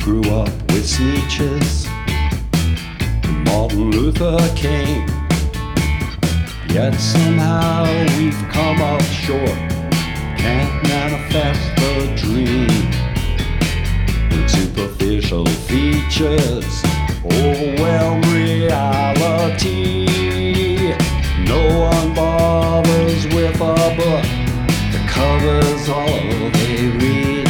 grew up with Sneetches, Martin Luther King. Yet somehow we've come up short, can't manifest the dream. With superficial features, overwhelm reality. No one bothers with a book, the cover's all they read.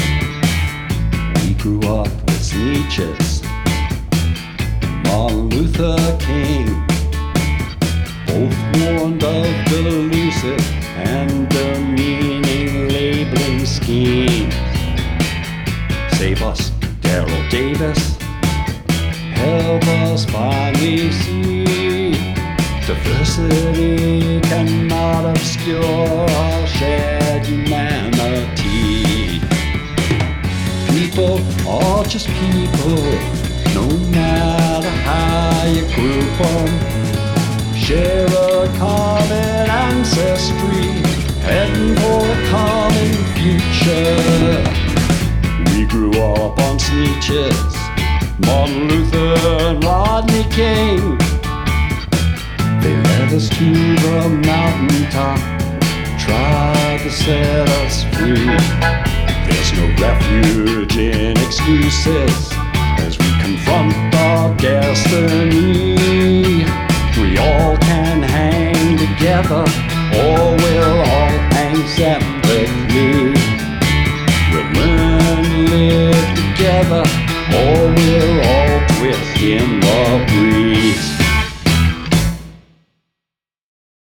We grew up with Sneetches, Martin Luther King, both warned of delusive and demeaning labeling schemes. Save us, Daryl Davis, help us finally see diversity cannot obscure our shared humanity. People are just people, no matter how you group them. Share a common ancestry, heading for a common future. We grew up on Sneetches, Martin Luther and Rodney King. They led us to the mountaintop, tried to set us free. There's no refuge in excuses as we confront our destiny. We all can hang together, or we'll all hang separately. We'll learn to live together, or we'll all twist in the breeze.